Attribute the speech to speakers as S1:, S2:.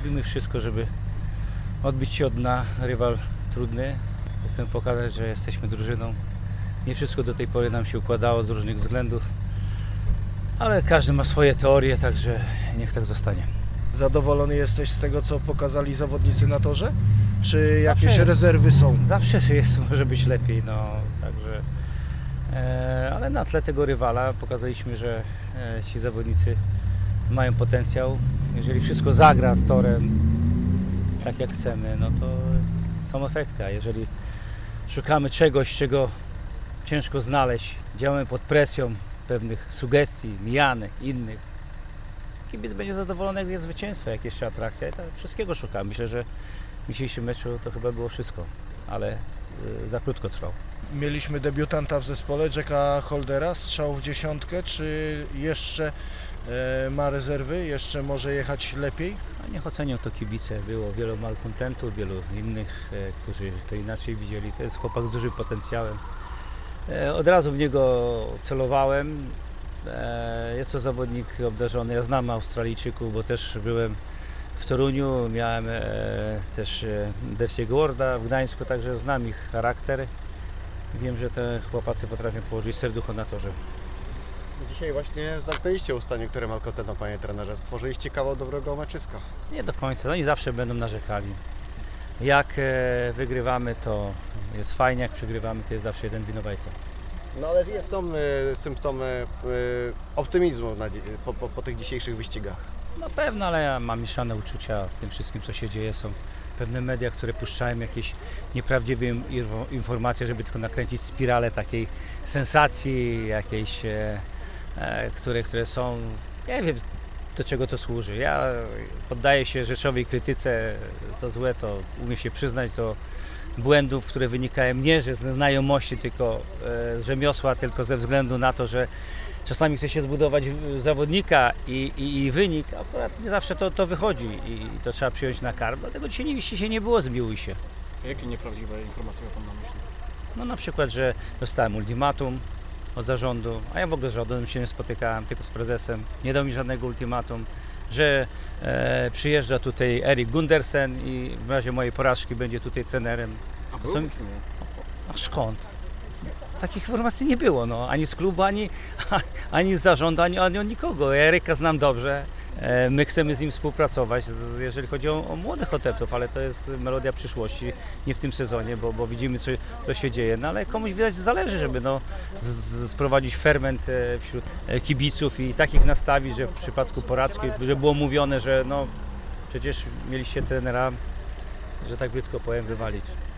S1: robimy wszystko, żeby odbić się od dna. Rywal trudny. Chcemy pokazać, że jesteśmy drużyną. Nie wszystko do tej pory nam się układało z różnych względów, ale każdy ma swoje teorie, także niech tak zostanie.
S2: Zadowolony jesteś z tego, co pokazali zawodnicy na torze? Czy jakieś rezerwy są?
S1: Zawsze może być lepiej, no, także, ale na tle tego rywala pokazaliśmy, że ci zawodnicy mają potencjał. Jeżeli wszystko zagra z torem tak jak chcemy, no to są efekty, a jeżeli szukamy czegoś, czego ciężko znaleźć, działamy pod presją pewnych sugestii, mijanek, innych, kibic będzie zadowolony, jak jest zwycięstwo, jak jeszcze atrakcja i tak wszystkiego szukamy. Myślę, że w dzisiejszym meczu to chyba było wszystko, ale za krótko trwał.
S2: Mieliśmy debiutanta w zespole, Jacka Holdera, strzał w dziesiątkę. Czy jeszcze ma rezerwy? Jeszcze może jechać lepiej?
S1: A niech ocenią to kibice. Było wielu malkontentów, wielu innych, którzy to inaczej widzieli. To jest chłopak z dużym potencjałem. Od razu w niego celowałem. Jest to zawodnik obdarzony. Ja znam Australijczyków, bo też byłem w Toruniu, miałem też Dersiego Warda w Gdańsku, także znam ich charakter. Wiem, że te chłopacy potrafią położyć serducho na torze.
S3: Dzisiaj właśnie zamknęliście usta niektórym malkontentom, panie trenerze. Stworzyliście kawał dobrego meczyska.
S1: Nie do końca, oni zawsze będą narzekali. Jak wygrywamy, to jest fajnie, jak przegrywamy, to jest zawsze jeden winowajca.
S3: No ale są symptomy optymizmu po tych dzisiejszych wyścigach.
S1: Na pewno, ale ja mam mieszane uczucia z tym wszystkim, co się dzieje. Są pewne media, które puszczają jakieś nieprawdziwe informacje, żeby tylko nakręcić spiralę takiej sensacji, jakiejś, które są, nie wiem, do czego to służy. Ja poddaję się rzeczowej krytyce, co złe, to umiem się przyznać do błędów, które wynikają nie ze znajomości, tylko z rzemiosła, tylko ze względu na to, że czasami chce się zbudować zawodnika i wynik, akurat nie zawsze to wychodzi i to trzeba przyjąć na karb. Dlatego dzisiaj nie było, zmiłuj się.
S4: Jakie nieprawdziwe informacje ma pan na myśli?
S1: No na przykład, że dostałem ultimatum od zarządu, a ja w ogóle z zarządem się nie spotykałem, tylko z prezesem. Nie dał mi żadnego ultimatum, że przyjeżdża tutaj Erik Gundersen i w razie mojej porażki będzie tutaj trenerem.
S4: A był, czy nie?
S1: No skąd? Takich informacji nie było, no. Ani z klubu, ani z zarządu, ani od nikogo. Ja Eryka znam dobrze. My chcemy z nim współpracować, jeżeli chodzi o młodych adeptów, ale to jest melodia przyszłości, nie w tym sezonie, bo widzimy, co się dzieje. No ale komuś widać zależy, żeby sprowadzić ferment wśród kibiców i takich nastawić, że w przypadku porażki, że było mówione, że no przecież mieliście trenera, że tak brzydko powiem, wywalić.